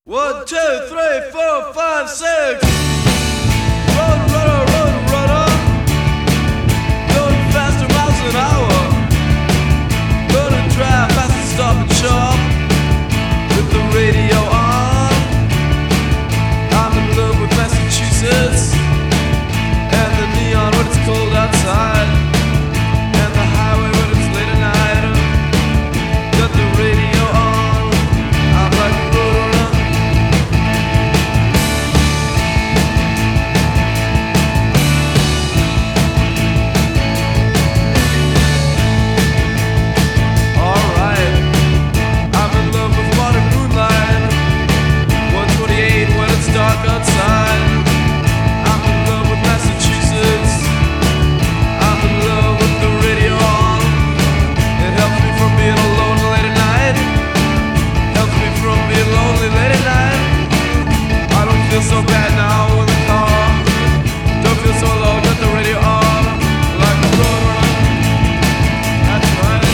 1, 2, 3, 4, 5, 6. Run, runner, run, runner. Going faster miles an hour. Gonna drive fast and stop and shop with the radio on. I'm in love with Massachusetts and the neon when it's cold outside, and the highway when it's late at night. Got the radio on. I'm like a roadrunner. Alright, I'm in love with modern moonlight. 128 when it's dark outside. I'm in love with Massachusetts. I'm in love with the radio on. It helps me from being alone late at night. Helps me from being lonely late at night. I don't feel so bad now in the car. Don't feel so alone, got the radio on. Like a roadrunner. That's right.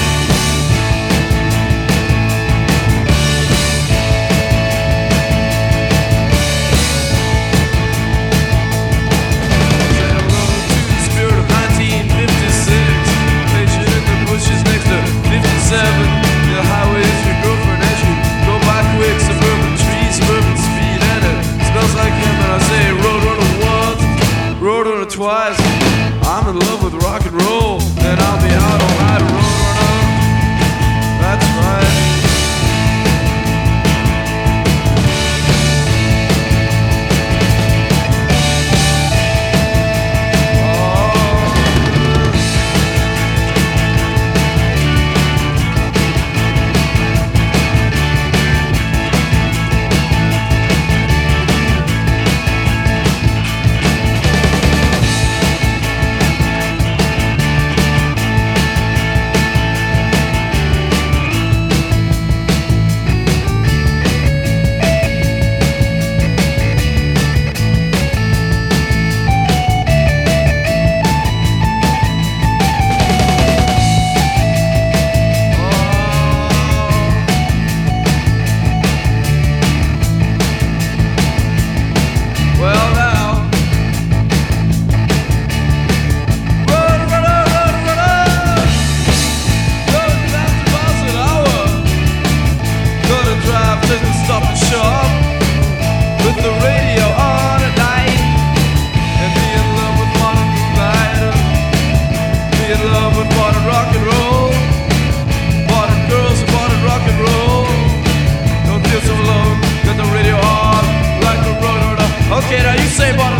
Say hello to the spirit of 1956. Patient in the bushes next to 57. The highway is your girlfriend as you go by quick. Suburban trees, suburban speed, and it smells like him. And I say roadrunner once, roadrunner twice. I'm in love with rock and roll, and I'll be out all night, roadrunner. That's right. Well now, run, runner, run, runner. Going fast miles an hour. Gonna drive to the stop and shop with the radio on at night, and be in love with modern moonlight. Be in love with modern rock and roll, modern girls and modern rock and roll. Don't feel so alone, got the radio on like a roadrunner. Okay, now you say modern